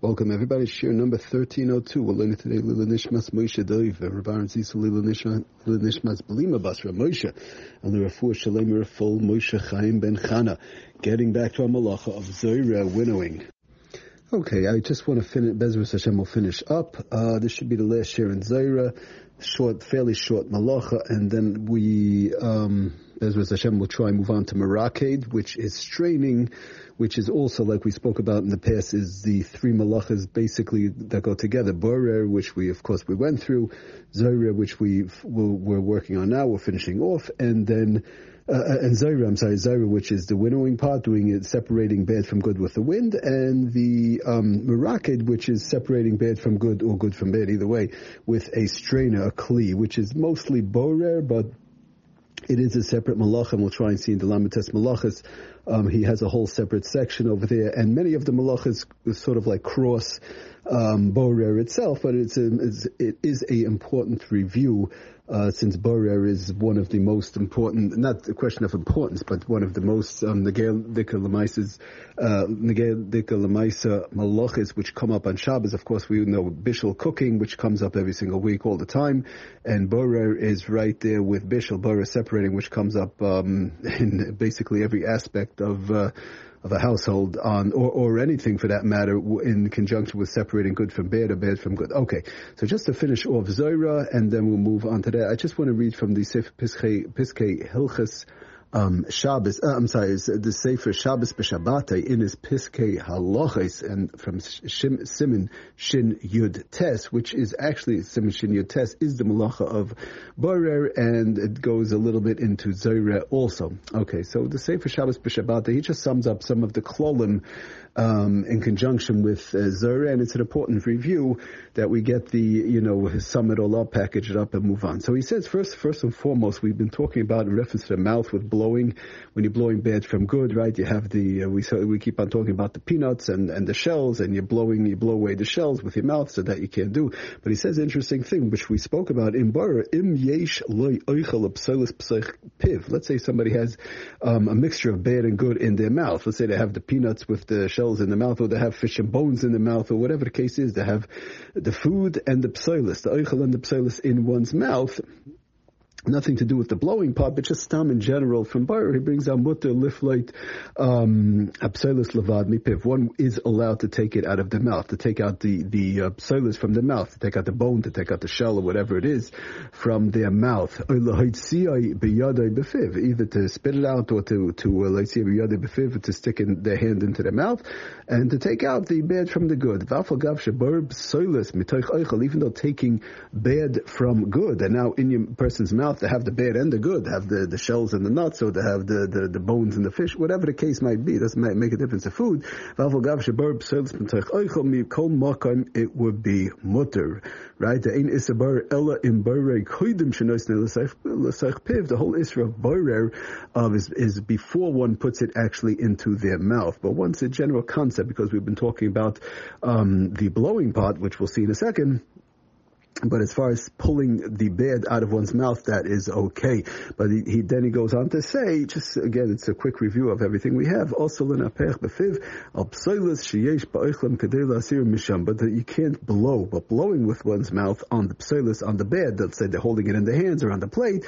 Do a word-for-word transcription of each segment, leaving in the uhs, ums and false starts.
Welcome everybody. Shir number thirteen oh two. We're learning today Lila Nishmas Moshe Doiv, Rabban Zisu Lila Nishmas Belima Basra Moshe, and the Rafur Shalem Raful Moshe Chaim Ben Chana. Getting back to our malacha of Zoira winnowing. Okay, I just want to finish. Bezras Hashem will finish up. Uh, this should be the last share in Zoira. Short, fairly short malacha, and then we, um, Bezras Hashem will try and move on to Meraked, which is straining, which is also, like we spoke about in the past, is the three malachas basically that go together. Borer, which we, of course, we went through. Zoira, which we've, we're, we're working on now, we're finishing off, and then Uh, and Zoira, I'm sorry, Zoira, which is the winnowing part, doing it, separating bad from good with the wind, and the um, Meraked, which is separating bad from good or good from bad, either way, with a strainer, a kli, which is mostly borer, but it is a separate malacha, and we'll try and see in the Lamites Malachas. Um, he has a whole separate section over there, and many of the malachas sort of like cross um, borer itself, but it's, a, it's it is a important review. Uh, since borer is one of the most important, not a question of importance, but one of the most um, negel dika lemaisas, uh, negel dika lemaisa malachis, which come up on Shabbos. Of course, we know bishul cooking, which comes up every single week, all the time, and borer is right there with bishul, borer separating, which comes up um, in basically every aspect of. Uh, of a household on, or, or anything for that matter, in conjunction with separating good from bad or bad from good. Okay, so just to finish off Zoira, and then we'll move on to that, I just want to read from the Sefer Piskei, Piskei Hilchas Um, Shabbos, uh, I'm sorry, it's the Sefer Shabbos B'Shabbatay in his Piskei Halachos, and from Shim, Siman Shin Yud Tes, which is actually, Siman Shin Yud Tes is the malacha of borer, and it goes a little bit into Zoira also. Okay, so the Sefer Shabbos B'Shabbatay, he just sums up some of the klolim um, in conjunction with uh, Zoira, and it's an important review that we get the, you know, sum it all up, package it up, and move on. So he says, first, first and foremost, we've been talking about in reference to the mouth with blood. Blowing, when you're blowing bad from good, right? You have the uh, we so we keep on talking about the peanuts and, and the shells, and you're blowing you blow away the shells with your mouth, so that you can't do. But he says an interesting thing, which we spoke about in Bara. Im yesh loy oichel psolis psich piv. Let's say somebody has um, a mixture of bad and good in their mouth. Let's say they have the peanuts with the shells in the mouth, or they have fish and bones in the mouth, or whatever the case is. They have the food and the psolis, the oichel and the psolis in one's mouth. Nothing to do with the blowing part, but just stam in general. From Bayer, he brings out mutter lifleit um psolis levad mipiv. One is allowed to take it out of the mouth, to take out the the uh, psolis from the mouth, to take out the bone, to take out the shell or whatever it is from their mouth. Either to spit it out, or to to uh, to stick in their hand into their mouth, and to take out the bad from the good. Even though taking bad from good, and now in your person's mouth, to have the bad and the good, have the, the shells and the nuts, or to have the, the, the bones and the fish, whatever the case might be. It doesn't make a difference to food. It would be mutter, right? The whole issue of borer uh, is, is before one puts it actually into their mouth. But once a general concept, because we've been talking about um, the blowing part, which we'll see in a second. But as far as pulling the bad out of one's mouth, that is okay. But he, he then he goes on to say, just again, it's a quick review of everything we have. Also, but that you can't blow, but blowing with one's mouth on the psolis, on the bad, let's say they're holding it in their hands or on the plate,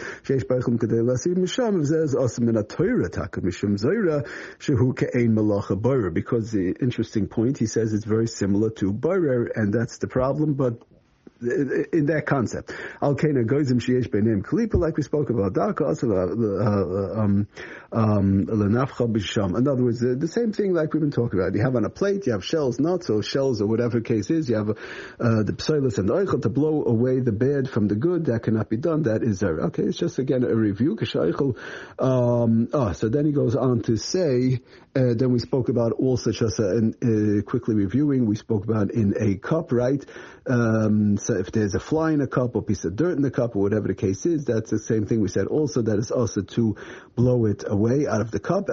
because the interesting point, he says it's very similar to borer, and that's the problem, but in that concept. Al-Kaina Goizim Sheyesh Beineim Kalipa, like we spoke about. Um, um, in other words, the, the same thing like we've been talking about. You have on a plate, you have shells, nuts, or shells, or whatever the case is. You have uh, the psolis and the oichel to blow away the bad from the good. That cannot be done. That is there. Okay, it's just again a review. Um, oh, so then he goes on to say, uh, then we spoke about also just uh, in, uh, quickly reviewing, we spoke about in a cup, right? Um, so if there's a fly in a cup or piece of dirt in the cup or whatever the case is, that's the same thing we said also, that is also to blow it away out of the cup.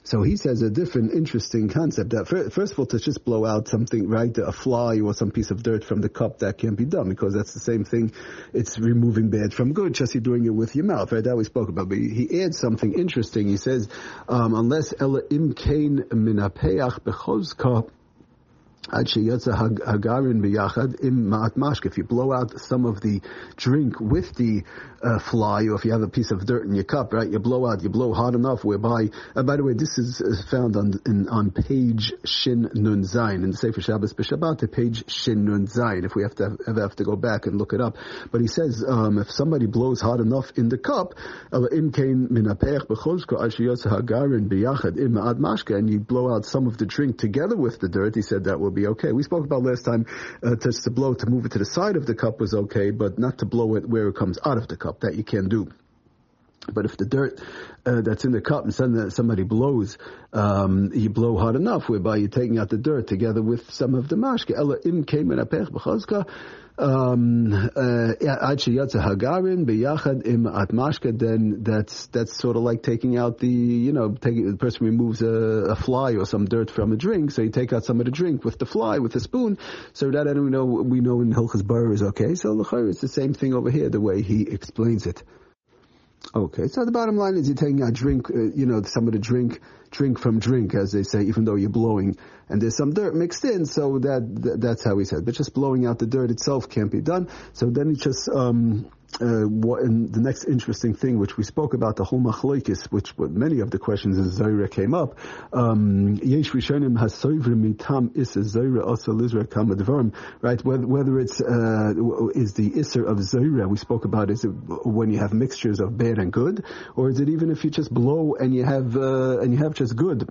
So he says a different interesting concept that first of all, to just blow out something, right, a fly or some piece of dirt from the cup, that can't be done because that's the same thing. It's removing bad from good, just you're doing it with your mouth, right? That we spoke about. But he adds something interesting. He says, um, unless ela imkain minapeach bechozka, if you blow out some of the drink with the uh, fly, or if you have a piece of dirt in your cup, right, you blow out, you blow hard enough whereby, uh, by the way, this is uh, found on in, on page Shin Nun Zayin, in the Sefer Shabbos B'Shabbat, page Shin Nun Zayin, if we have to ever have to go back and look it up. But he says, um, if somebody blows hard enough in the cup, and you blow out some of the drink together with the dirt, he said that will be okay. We spoke about last time, uh, just to blow, to move it to the side of the cup was okay, but not to blow it where it comes out of the cup. That you can do. But if the dirt uh, that's in the cup and suddenly somebody blows, um, you blow hard enough whereby you're taking out the dirt together with some of the mashke. Ela im kein apech b'chazka, ad sheyatza hagarin b'yachad im at mashke. Then that's that's sort of like taking out the, you know, taking, the person removes a, a fly or some dirt from a drink, so you take out some of the drink with the fly with a spoon. So that we know we know in Hilchos Bar is okay. So l'chayr, it's the same thing over here, the way he explains it. Okay, so the bottom line is you're taking out drink, uh, you know, some of the drink, drink from drink, as they say, even though you're blowing, and there's some dirt mixed in, so that, that that's how he said. But just blowing out the dirt itself can't be done. So then he just, um, uh, what, and the next interesting thing, which we spoke about, the whole machlokes, which what many of the questions in Zohar came up, um, yesh rishonim hasoivrim mitam isa Zohar also lizra kama dvarim, right? Whether, whether it's, uh, is the isser of Zohar we spoke about, is it when you have mixtures of bad and good, or is it even if you just blow and you have, uh, and you have just good?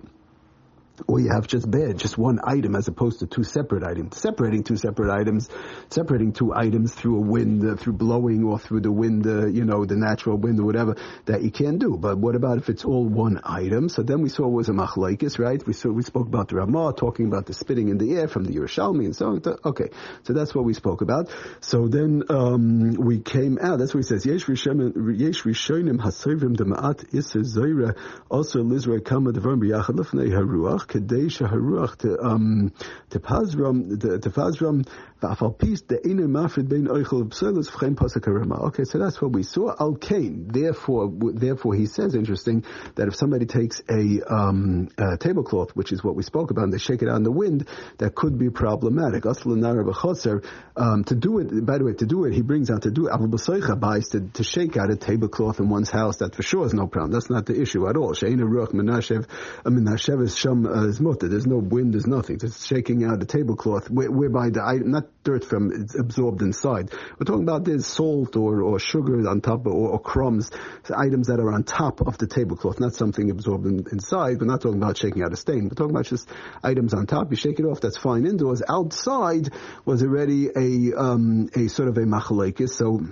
Or you have just bad, just one item as opposed to two separate items. Separating two separate items, separating two items through a wind, uh, through blowing or through the wind, uh, you know, the natural wind or whatever, that you can't do. But what about if it's all one item? So then we saw it was a machlokes, right? We saw, we spoke about the Ramah, talking about the spitting in the air from the Yerushalmi and so on. Okay, so that's what we spoke about. So then, um, we came out, that's what he says, Yesh Rishonim, Yesh Rishonim Hasovim Dema'at Isser Zohar, also Lizra Kama Devarim B'Yachad Lefnei Haruach, Kadesha Haruach to um to Pazram to Pazram Va'afal Pis the Inu Mafred Bein Oichel Pselos V'chein Pasuk HaRama. Okay, so that's what we saw. Al Kain. Therefore, therefore, he says, interesting, that if somebody takes a um a tablecloth, which is what we spoke about, and they shake it out in the wind, that could be problematic. Aslanara B'Chotzer, um to do it. By the way, to do it, he brings out to do it. Aval B'Soicha buys to to shake out a tablecloth in one's house. That for sure is no problem. That's not the issue at all. She'ena Ruach Menashev Menashev is Sham. Is mutter. There's no wind, there's nothing. Just shaking out a tablecloth, where, whereby the item, not dirt from it's absorbed inside. We're talking about there's salt or, or sugar on top, or, or crumbs, so items that are on top of the tablecloth, not something absorbed in, inside. We're not talking about shaking out a stain. We're talking about just items on top. You shake it off, that's fine indoors. Outside was already a um, a sort of a machlokes. So.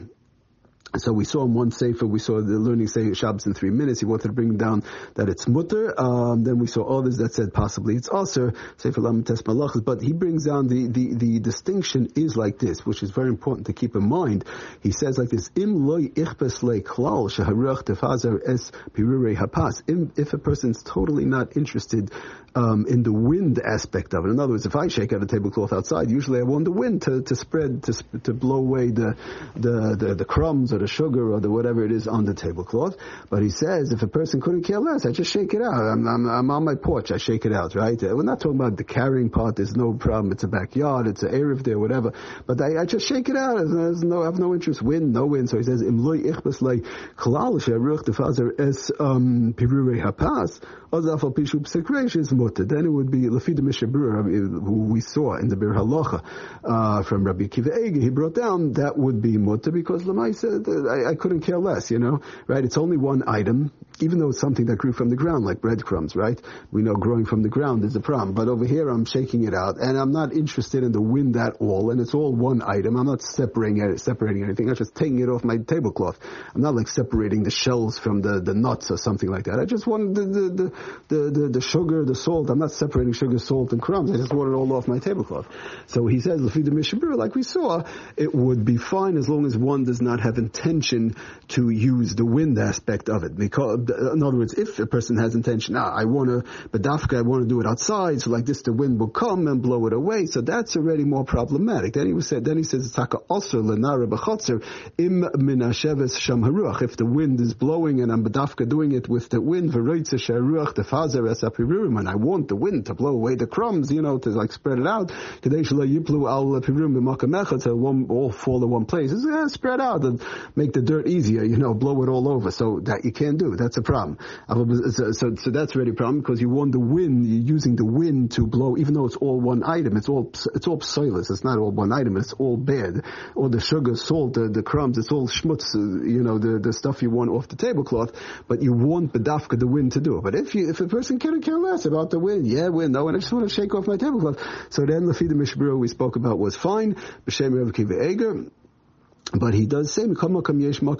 So we saw in one sefer, we saw the learning say Shabbos in three minutes. He wanted to bring down that it's mutter. Um, then we saw others that said possibly it's aser, sefer Lamites Malachas. But he brings down the, the, the distinction is like this, which is very important to keep in mind. He says like this: Im loy ichbes le klal sheharuach tefazer es pirurei hapas. If a person's totally not interested um, in the wind aspect of it. In other words, if I shake out a tablecloth outside, usually I want the wind to, to spread, to to blow away the the the, the crumbs or the sugar or the whatever it is on the tablecloth. But he says if a person couldn't care less, I just shake it out. I'm, I'm, I'm on my porch, I shake it out, right? We're not talking about the carrying part. There's no problem. It's a backyard. It's an erev there, whatever. But I, I just shake it out. There's no, I have no interest. Wind, no wind. So he says, Im loy ichbes le klal she'aruch tefazer es pirurei hapas. Then it would be Lafida Mishabur, who we saw in the Bir Halacha uh, from Rabbi Akiva Eiger. He brought down that would be mutter because Lamai said I, I couldn't care less, you know, right? It's only one item, even though it's something that grew from the ground, like breadcrumbs, right? We know growing from the ground is a problem, but over here I'm shaking it out, and I'm not interested in the wind at all, and it's all one item. I'm not separating it, separating anything. I'm just taking it off my tablecloth. I'm not like separating the shells from the, the nuts or something like that. I just want the the, the The, the, the sugar, the salt. I'm not separating sugar, salt, and crumbs. I just want it all off my tablecloth. So he says, Lafida Mishabur, like we saw, it would be fine as long as one does not have intent intention to use the wind aspect of it. Because, in other words, if a person has intention, ah, I want to, but dafka, I want to do it outside, so like this, the wind will come and blow it away. So that's already more problematic. Then he was said. Then he says, "Taka osur lenara b'chotzer im min hasheves sham haruach." If the wind is blowing and I'm dafka doing it with the wind, v'roitze sheruach tefazer es apirurim, and I want the wind to blow away the crumbs, you know, to like spread it out. Kadei shelo yiplu al apirurim b'makam echad, so one all fall in one place. It's, uh, spread out and make the dirt easier, you know, blow it all over. So that you can't do. That's a problem. So, so, so that's already a problem because you want the wind. You're using the wind to blow, even though it's all one item. It's all it's all psoilus. It's not all one item. It's all bad. All the sugar, salt, the, the crumbs. It's all schmutz. You know, the the stuff you want off the tablecloth. But you want bedafka the wind to do it. But if you if a person can't care less about the wind, yeah, wind. No, and I just want to shake off my tablecloth. So then Lafida Mishbura we spoke about was fine. B'shem Rav Akiva Eger. But he does say, uh, but uh,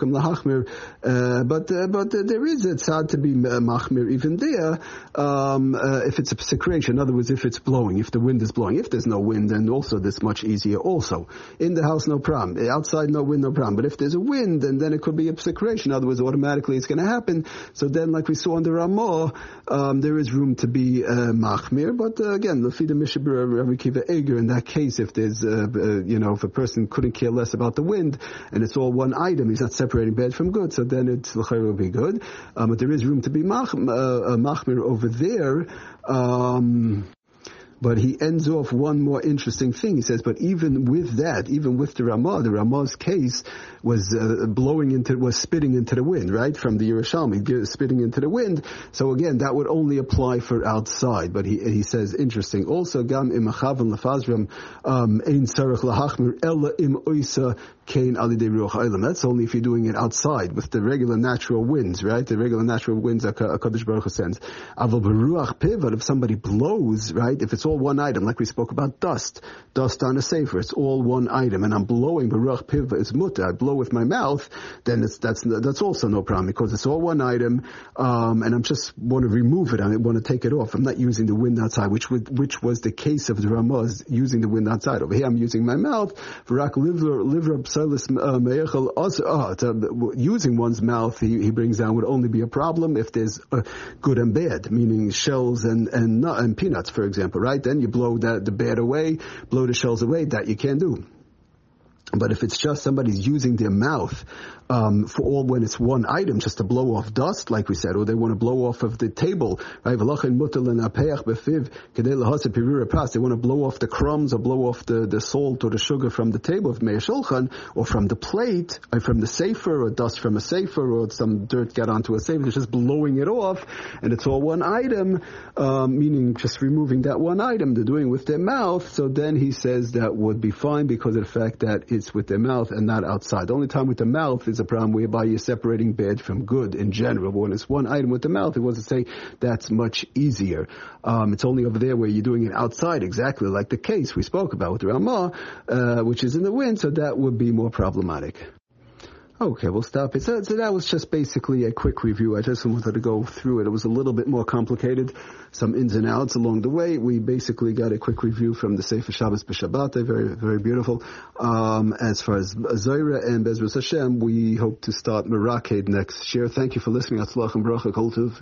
but uh, there is a tzad to be uh, machmir even there um, uh, if it's a secretion. In other words, if it's blowing, if the wind is blowing. If there's no wind, then also this much easier. Also, in the house, no problem. Outside, no wind, no problem. But if there's a wind, then then it could be a secretion. In other words, automatically it's going to happen. So then, like we saw on the Ramah, um, there is room to be uh, machmir. But uh, again, the Fida Mishabura, Rav Akiva Eger, in that case, if there's uh, uh, you know, if a person couldn't care less about the wind, and it's all one item, he's not separating bad from good, so then it's l'chayr will be good. Um, but there is room to be mach, uh, uh, machmir over there. Um, But he ends off one more interesting thing. He says, but even with that, even with the Ramah, the Ramah's case was uh, blowing into, was spitting into the wind, right? From the Yerushalmi, spitting into the wind. So again, that would only apply for outside. But he he says, interesting. Also, gam im achavan lefazram ein tzarich lahachmir ella im oisa kain alidei ruach ha'olam. That's only if you're doing it outside with the regular natural winds, right? The regular natural winds that HaKadosh Baruch Hu sends. Aval b'ruach pivot, if somebody blows, right? If it's all one item, like we spoke about dust, dust on a sefer, it's all one item, and I'm blowing b'ruach pivot, it's mutter, I blow with my mouth, then it's, that's that's also no problem, because it's all one item, um, and I'm just want to remove it, I want to take it off. I'm not using the wind outside, which would, which was the case of the Ramaz, using the wind outside. Over here I'm using my mouth, v'rak livra livra psalis me'echel, using one's mouth, he, he brings down, would only be a problem if there's uh, good and bad, meaning shells and, and, and peanuts, for example, right? Then you blow that, the bad away, blow the shells away, that you can't do. But if it's just somebody's using their mouth um, for all when it's one item, just to blow off dust, like we said, or they want to blow off of the table, right? They want to blow off the crumbs or blow off the, the salt or the sugar from the table of Meir Shulchan, or from the plate, or from the sefer, or dust from a sefer, or some dirt got onto a sefer. It's just blowing it off, and it's all one item, um, meaning just removing that one item. They're doing it with their mouth. So then he says that would be fine because of the fact that it's with their mouth and not outside. The only time with the mouth is a problem whereby you're separating bad from good in general. But when it's one item with the mouth, it was to say that's much easier. Um, it's only over there where you're doing it outside, exactly like the case we spoke about with the Ramah, uh, which is in the wind, so that would be more problematic. Okay, we'll stop it. So, so that was just basically a quick review. I just wanted to go through it. It was a little bit more complicated, some ins and outs along the way. We basically got a quick review from the Sefer Shabbos B'Shabbat, very, very beautiful. Um, as far as Zohar and Bezras Hashem, we hope to start Meraked next year. Thank you for listening. Atzlach and Bracha Kol Tov.